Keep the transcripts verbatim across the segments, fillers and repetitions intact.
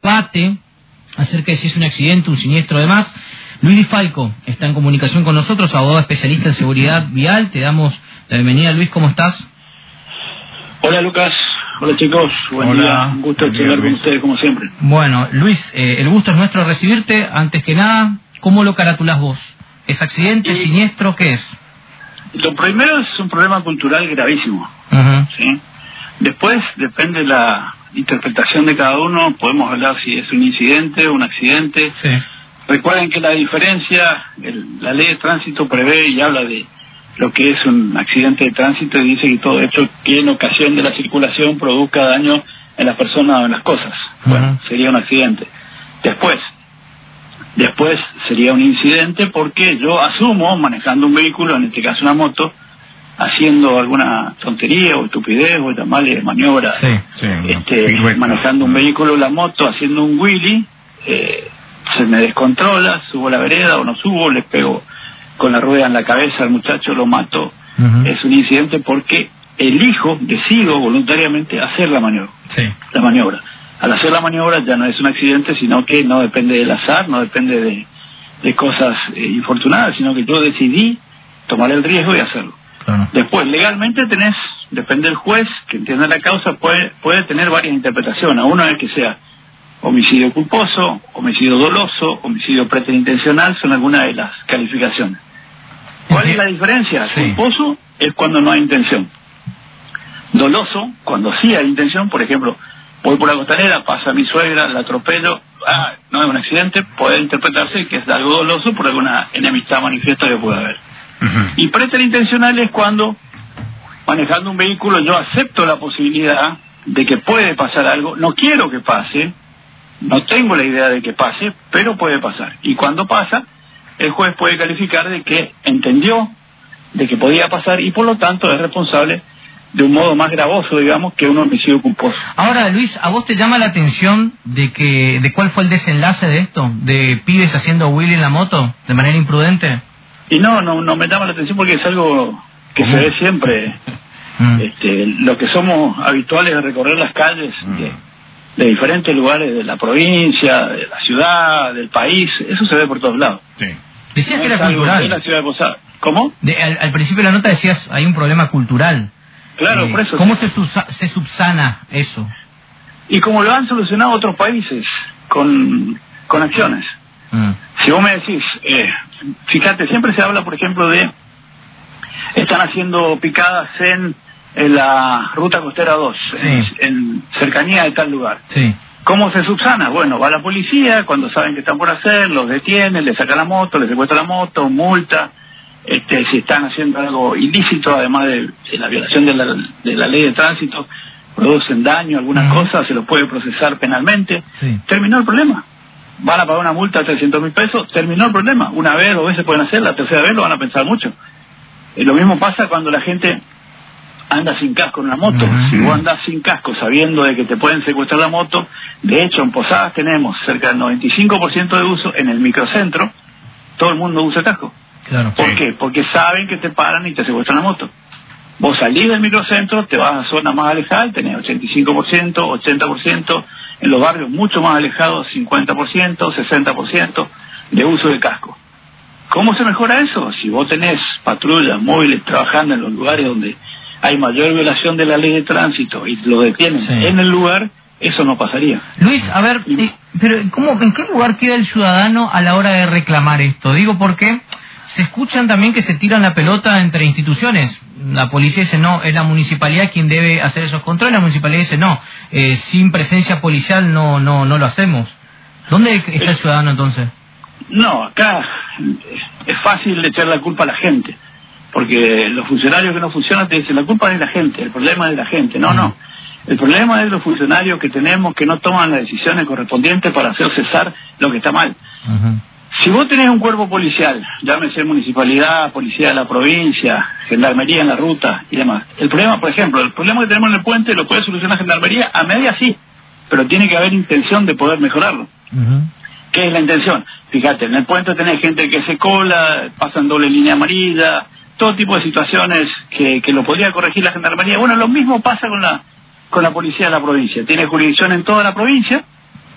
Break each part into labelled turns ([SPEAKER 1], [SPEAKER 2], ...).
[SPEAKER 1] debate acerca de si es un accidente, un siniestro, además. Luis Di Falco está en comunicación con nosotros, abogado especialista en seguridad vial. Te damos la bienvenida, Luis, ¿cómo estás?
[SPEAKER 2] Hola, Lucas. Hola, chicos. Buen
[SPEAKER 1] Hola.
[SPEAKER 2] día. Un gusto charlar con ustedes, como siempre.
[SPEAKER 1] Bueno, Luis, eh, el gusto es nuestro recibirte. Antes que nada, ¿cómo lo caratulás vos? ¿Es accidente,
[SPEAKER 2] Y
[SPEAKER 1] siniestro? ¿Qué es?
[SPEAKER 2] Lo primero es un problema cultural gravísimo.
[SPEAKER 1] Uh-huh.
[SPEAKER 2] ¿Sí? Después, depende de la interpretación de cada uno. Podemos hablar si es un incidente o un accidente.
[SPEAKER 1] Sí.
[SPEAKER 2] Recuerden que la diferencia, el, la ley de tránsito prevé y habla de lo que es un accidente de tránsito y dice que todo hecho que en ocasión de la circulación produzca daño en las personas o en las cosas. Uh-huh. Bueno, sería un accidente. Después, después sería un incidente porque yo asumo, manejando un vehículo, en este caso una moto, haciendo alguna tontería o estupidez o llamarle maniobra,
[SPEAKER 1] Sí, sí,
[SPEAKER 2] este,
[SPEAKER 1] no.
[SPEAKER 2] manejando un vehículo, la moto, haciendo un wheelie, eh, se me descontrola, subo la vereda o no subo, le pego con la rueda en la cabeza al muchacho, lo mato. Uh-huh. Es un incidente porque elijo, decido voluntariamente hacer la maniobra.
[SPEAKER 1] Sí.
[SPEAKER 2] La maniobra. Al hacer la maniobra ya no es un accidente, sino que no depende del azar, no depende de, de cosas eh, infortunadas, sino que yo decidí tomar el riesgo y hacerlo. Claro. Después, legalmente tenés, depende del juez que entienda la causa, puede, puede tener varias interpretaciones. Una es que sea homicidio culposo, homicidio doloso, homicidio preterintencional, son algunas de las calificaciones. ¿Cuál es la diferencia? Sí. Culposo es cuando no hay intención. Doloso, cuando sí hay intención, por ejemplo, voy por la costanera, pasa mi suegra, la atropello, ah, no es un accidente, puede interpretarse que es algo doloso por alguna enemistad manifiesta que pueda haber. Uh-huh. Y preterintencional es cuando, manejando un vehículo, yo acepto la posibilidad de que puede pasar algo, no quiero que pase, no tengo la idea de que pase, pero puede pasar. Y cuando pasa, el juez puede calificar de que entendió de que podía pasar y por lo tanto es responsable de un modo más gravoso, digamos, que un homicidio culposo.
[SPEAKER 1] Ahora, Luis, ¿a vos te llama la atención de que de cuál fue el desenlace de esto? ¿De pibes haciendo wheelie en la moto de manera imprudente?
[SPEAKER 2] Y no, no, no me llama la atención porque es algo que ¿Cómo? se ve siempre. Mm. Este, lo que somos habituales de recorrer las calles mm. de, de diferentes lugares de la provincia, de la ciudad, del país, eso se ve por todos lados.
[SPEAKER 1] Sí. Decías
[SPEAKER 2] no
[SPEAKER 1] que era cultural.
[SPEAKER 2] De la ciudad de Posada. ¿Cómo?
[SPEAKER 1] De, al, al principio de la nota decías, hay un problema cultural.
[SPEAKER 2] Claro,
[SPEAKER 1] eh,
[SPEAKER 2] por eso.
[SPEAKER 1] ¿Cómo se, se subsana eso?
[SPEAKER 2] Y como lo han solucionado otros países, con, con acciones. Mm. Si vos me decís, eh, fíjate, siempre se habla, por ejemplo, de están haciendo picadas en, en la ruta costera dos, sí. en, en cercanía de tal lugar.
[SPEAKER 1] Sí.
[SPEAKER 2] ¿Cómo se subsana? Bueno, va la policía, cuando saben que están por hacer, los detienen, les saca la moto, les secuestra la moto, multa. Este, si están haciendo algo ilícito, además de, de la violación de la, de la ley de tránsito, producen daño, algunas uh-huh. cosas, se los puede procesar penalmente. Sí. Terminó el problema. Van a pagar una multa de trescientos mil pesos, terminó el problema. Una vez, dos veces pueden hacer, la tercera vez lo van a pensar mucho. Eh, lo mismo pasa cuando la gente anda sin casco en una moto. Uh-huh. Si vos andás sin casco sabiendo de que te pueden secuestrar la moto, de hecho en Posadas tenemos cerca del noventa y cinco por ciento de uso en el microcentro, todo el mundo usa casco.
[SPEAKER 1] Claro,
[SPEAKER 2] ¿Por
[SPEAKER 1] sí.
[SPEAKER 2] qué? Porque saben que te paran y te secuestran la moto. Vos salís del microcentro, te vas a zonas más alejadas, tenés ochenta y cinco por ciento, ochenta por ciento, en los barrios mucho más alejados, cincuenta por ciento, sesenta por ciento de uso de casco. ¿Cómo se mejora eso? Si vos tenés patrullas móviles trabajando en los lugares donde hay mayor violación de la ley de tránsito y lo detienen sí. en el lugar, eso no pasaría.
[SPEAKER 1] Luis, a ver, eh, pero ¿cómo, ¿en qué lugar queda el ciudadano a la hora de reclamar esto? Digo porque se escuchan también que se tiran la pelota entre instituciones. La policía dice no, es la municipalidad quien debe hacer esos controles. La municipalidad dice no, eh, sin presencia policial no no no lo hacemos. ¿Dónde está el ciudadano entonces?
[SPEAKER 2] No, acá es fácil echar la culpa a la gente, porque los funcionarios que no funcionan te dicen la culpa es de la gente, el problema es de la gente. No, uh-huh. no. El problema es de los funcionarios que tenemos que no toman las decisiones correspondientes para hacer cesar lo que está mal. Uh-huh. Si vos tenés un cuerpo policial, llámese municipalidad, policía de la provincia, gendarmería en la ruta y demás. El problema, por ejemplo, el problema que tenemos en el puente lo puede solucionar gendarmería a media sí, pero tiene que haber intención de poder mejorarlo. Uh-huh. ¿Qué es la intención? Fíjate, en el puente tenés gente que se cola, pasan doble línea amarilla, todo tipo de situaciones que, que lo podría corregir la gendarmería. Bueno, lo mismo pasa con la con la policía de la provincia. Tiene jurisdicción en toda la provincia,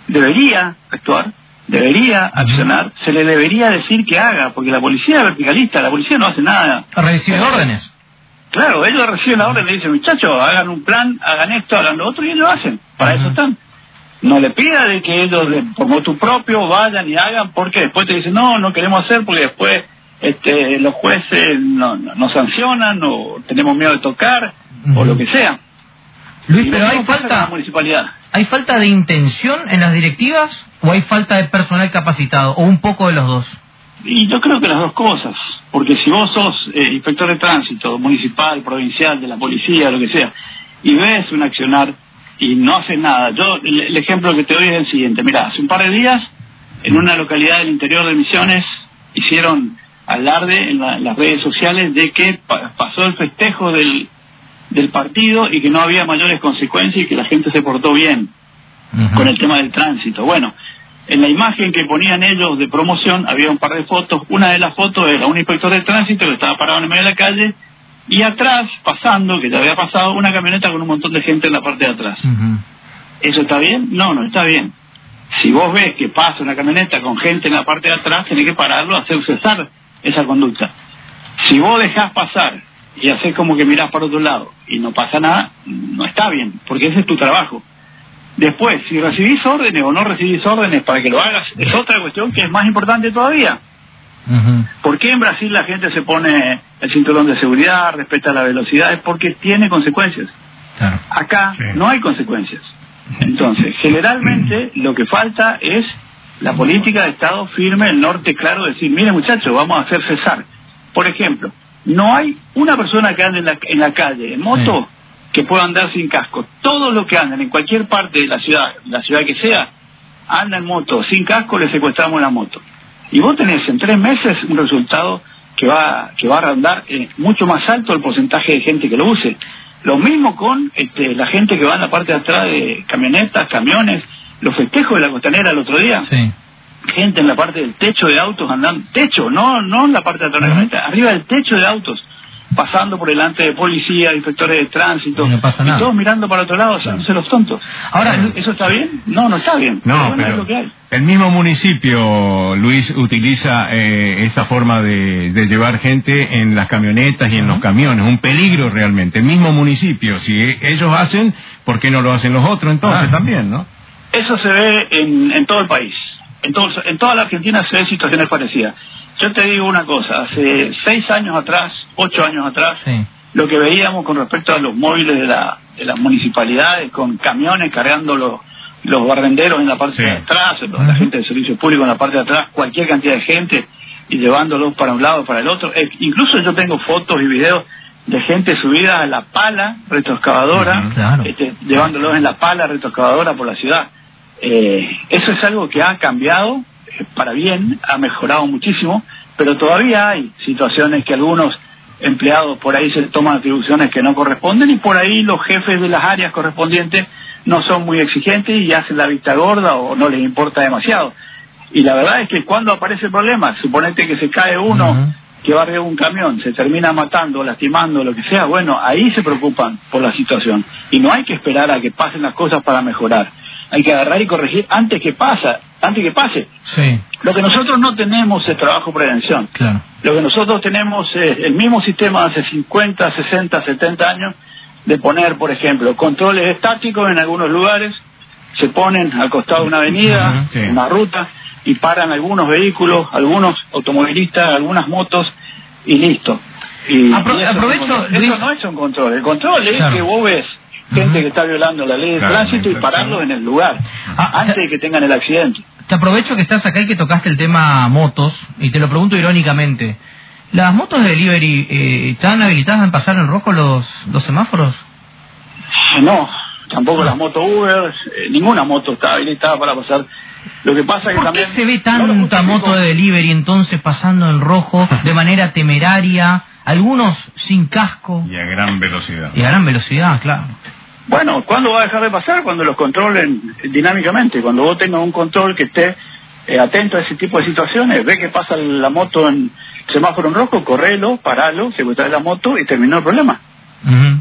[SPEAKER 2] debería actuar, debería accionar, se le debería decir que haga, porque la policía es verticalista, la policía no hace nada.
[SPEAKER 1] Recibe órdenes.
[SPEAKER 2] Claro, ellos reciben la orden y le dicen, muchachos, hagan un plan, hagan esto, hagan lo otro, y ellos lo hacen, para uh-huh. eso están. No le pida de que ellos, de, por motu propio, vayan y hagan, porque después te dicen, no, no queremos hacer, porque después este, los jueces no, no, nos sancionan, o tenemos miedo de tocar, uh-huh. o lo que sea.
[SPEAKER 1] Luis, y pero hay falta,
[SPEAKER 2] municipalidad.
[SPEAKER 1] ¿hay falta de intención en las directivas o hay falta de personal capacitado o un poco de los dos?
[SPEAKER 2] Y yo creo que las dos cosas, porque si vos sos eh, inspector de tránsito, municipal, provincial, de la policía, lo que sea, y ves un accionar y no haces nada, yo el, el ejemplo que te doy es el siguiente, mirá, hace un par de días en una localidad del interior de Misiones hicieron alarde en, la, en las redes sociales de que pa pasó el festejo del del partido y que no había mayores consecuencias y que la gente se portó bien uh-huh. con el tema del tránsito. Bueno, en la imagen que ponían ellos de promoción había un par de fotos. Una de las fotos era un inspector de tránsito que estaba parado en el medio de la calle y atrás, pasando, que ya había pasado, una camioneta con un montón de gente en la parte de atrás. Uh-huh. ¿Eso está bien? No, no está bien. Si vos ves que pasa una camioneta con gente en la parte de atrás, tenés que pararlo, hacer cesar esa conducta. Si vos dejás pasar y haces como que mirás para otro lado y no pasa nada, no está bien, porque ese es tu trabajo. Después, si recibís órdenes o no recibís órdenes para que lo hagas, es otra cuestión que es más importante todavía. Uh-huh. ¿Por qué en Brasil la gente se pone el cinturón de seguridad, respeta la velocidad? Es porque tiene consecuencias. Claro. Acá sí. no hay consecuencias. Entonces, generalmente lo que falta es la política de Estado firme, el norte claro, de decir, mire muchachos, vamos a hacer cesar. Por ejemplo, no hay una persona que ande en la, en la calle, en moto, sí. que pueda andar sin casco. Todos los que andan en cualquier parte de la ciudad, la ciudad que sea, andan en moto, sin casco, le secuestramos la moto. Y vos tenés en tres meses un resultado que va que va a rondar eh, mucho más alto el porcentaje de gente que lo use. Lo mismo con este, la gente que va en la parte de atrás de camionetas, camiones, los festejos de la Costanera el otro día. Sí. Gente en la parte del techo de autos andando, techo, no no en la parte de atrás de la camioneta, arriba del techo de autos, pasando por delante de policía, inspectores de tránsito, y, no pasa nada. Y todos mirando para otro lado, haciéndose los tontos. Ahora, ¿eso está bien? No, no está bien.
[SPEAKER 3] No, pero, bueno, pero es lo que hay. El mismo municipio, Luis, utiliza eh, esa forma de, de llevar gente en las camionetas y en uh-huh. los camiones, un peligro realmente. El mismo municipio, si ellos hacen, ¿por qué no lo hacen los otros entonces ah. también, no?
[SPEAKER 2] Eso se ve en, en todo el país. En, todo, en toda la Argentina se ven situaciones parecidas. Yo te digo una cosa, hace seis años atrás, ocho años atrás, sí. lo que veíamos con respecto a los móviles de, la, de las municipalidades, con camiones cargando los, los barrenderos en la parte sí. de atrás, uh-huh. la gente del servicio público en la parte de atrás, cualquier cantidad de gente, y llevándolos para un lado o para el otro. Eh, incluso yo tengo fotos y videos de gente subida a la pala retroexcavadora, uh-huh, claro. este, llevándolos en la pala retroexcavadora por la ciudad. Eh, eso es algo que ha cambiado eh, para bien, ha mejorado muchísimo, pero todavía hay situaciones que algunos empleados por ahí se toman atribuciones que no corresponden y por ahí los jefes de las áreas correspondientes no son muy exigentes y hacen la vista gorda o no les importa demasiado. Y la verdad es que cuando aparece el problema, suponete que se cae uno uh-huh. que va arriba de un camión, se termina matando, lastimando, lo que sea, bueno, ahí se preocupan por la situación y no hay que esperar a que pasen las cosas para mejorar. Hay que agarrar y corregir antes que pasa, antes que pase. Sí. Lo que nosotros no tenemos es trabajo prevención. Claro. Lo que nosotros tenemos es el mismo sistema de hace cincuenta, sesenta, setenta años de poner, por ejemplo, controles estáticos en algunos lugares, se ponen al costado de una avenida, uh-huh, sí. una ruta, y paran algunos vehículos, algunos automovilistas, algunas motos, y listo. Y,
[SPEAKER 1] Apro y eso, aprovecho,
[SPEAKER 2] eso Luis... no es un control. El control es claro. que vos ves gente uh-huh. que está violando la ley de claro, tránsito y pararlos en el lugar ah, antes te, de que tengan el accidente.
[SPEAKER 1] Te aprovecho que estás acá y que tocaste el tema motos y te lo pregunto irónicamente. ¿Las motos de delivery eh, están habilitadas en pasar en rojo los, los semáforos?
[SPEAKER 2] No, tampoco ah. las motos Uber, eh, ninguna moto está habilitada para pasar. Lo que pasa es que
[SPEAKER 1] ¿Por
[SPEAKER 2] también
[SPEAKER 1] qué se ve tanta no moto de delivery entonces pasando en rojo de manera temeraria, algunos sin casco?
[SPEAKER 3] Y a gran velocidad.
[SPEAKER 1] Y a gran velocidad, claro.
[SPEAKER 2] Bueno, ¿cuándo va a dejar de pasar? Cuando los controlen dinámicamente, cuando vos tengas un control que esté eh, atento a ese tipo de situaciones, ve que pasa la moto en semáforo en rojo, correlo, paralo, secuestrar la moto y terminó el problema. Uh-huh.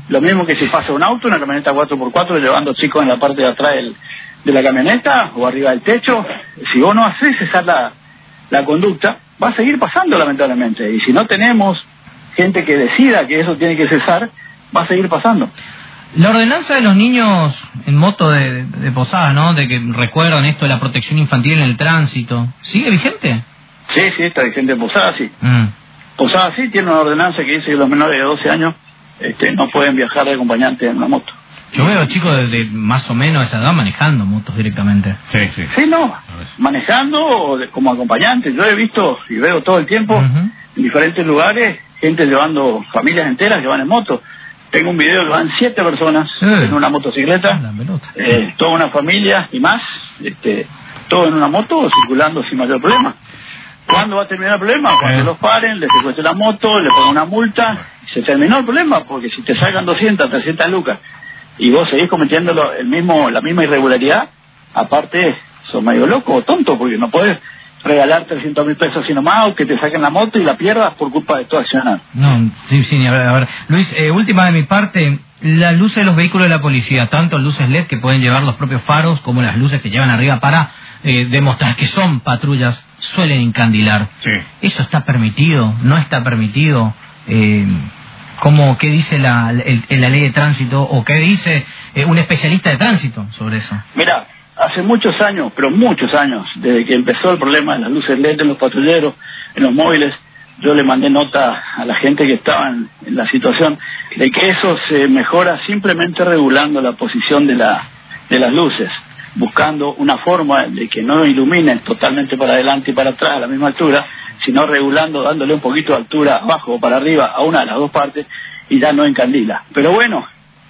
[SPEAKER 2] Lo mismo que si pasa un auto, una camioneta cuatro por cuatro llevando chicos en la parte de atrás del, de la camioneta o arriba del techo. Si vos no haces esa la, la conducta, va a seguir pasando lamentablemente. Y si no tenemos gente que decida que eso tiene que cesar, va a seguir pasando.
[SPEAKER 1] La ordenanza de los niños en moto de, de Posadas, ¿no? De que recuerdan esto de la protección infantil en el tránsito, ¿sigue vigente?
[SPEAKER 2] Sí, sí, está vigente en Posadas, sí. Mm. Posadas sí tiene una ordenanza que dice que los menores de doce años este, no pueden viajar de acompañante en una moto.
[SPEAKER 1] Yo veo chicos de, de más o menos esa edad manejando motos directamente.
[SPEAKER 2] Sí, sí. Sí, no, manejando o de, como acompañante. Yo he visto y veo todo el tiempo uh-huh. en diferentes lugares gente llevando familias enteras que van en moto. Tengo un video que van siete personas sí. en una motocicleta, eh, toda una familia y más, este, todo en una moto circulando sin mayor problema. ¿Cuándo va a terminar el problema? Cuando eh. los paren, les secuestren la moto, le pongan una multa, y se terminó el problema, porque si te sacan doscientas, trescientas lucas y vos seguís cometiendo lo, el mismo, la misma irregularidad, aparte sos medio loco o tonto, porque no podés regalar trescientos mil pesos sino más o que te saquen la moto y la pierdas por culpa de tu accionar.
[SPEAKER 1] No, sí, sí, a ver, a ver. Luis, eh, última de mi parte, las luces de los vehículos de la policía, tanto luces L E D que pueden llevar los propios faros como las luces que llevan arriba para eh, demostrar que son patrullas, suelen encandilar. Sí. ¿Eso está permitido? ¿No está permitido? Eh, ¿cómo, ¿Qué dice la, el, la ley de tránsito o qué dice eh, un especialista de tránsito sobre eso?
[SPEAKER 2] Mira, hace muchos años, pero muchos años, desde que empezó el problema de las luces L E D en los patrulleros, en los móviles, yo le mandé nota a la gente que estaba en, en la situación de que eso se mejora simplemente regulando la posición de, la, de las luces, buscando una forma de que no iluminen totalmente para adelante y para atrás a la misma altura, sino regulando, dándole un poquito de altura abajo o para arriba a una de las dos partes y ya no encandila. Pero bueno,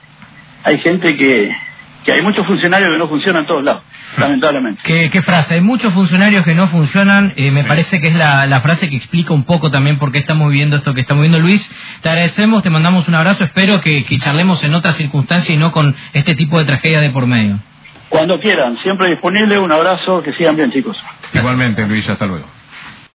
[SPEAKER 2] hay gente que... que hay muchos funcionarios que no funcionan en todos lados, lamentablemente.
[SPEAKER 1] ¿Qué, qué frase? Hay muchos funcionarios que no funcionan, eh, me sí. parece que es la, la frase que explica un poco también por qué estamos viviendo esto que estamos viviendo. Luis, te agradecemos, te mandamos un abrazo, espero que, que charlemos en otras circunstancias y no con este tipo de tragedia de por medio.
[SPEAKER 2] Cuando quieran, siempre disponible, un abrazo, que sigan bien chicos.
[SPEAKER 3] Igualmente Luis, hasta luego.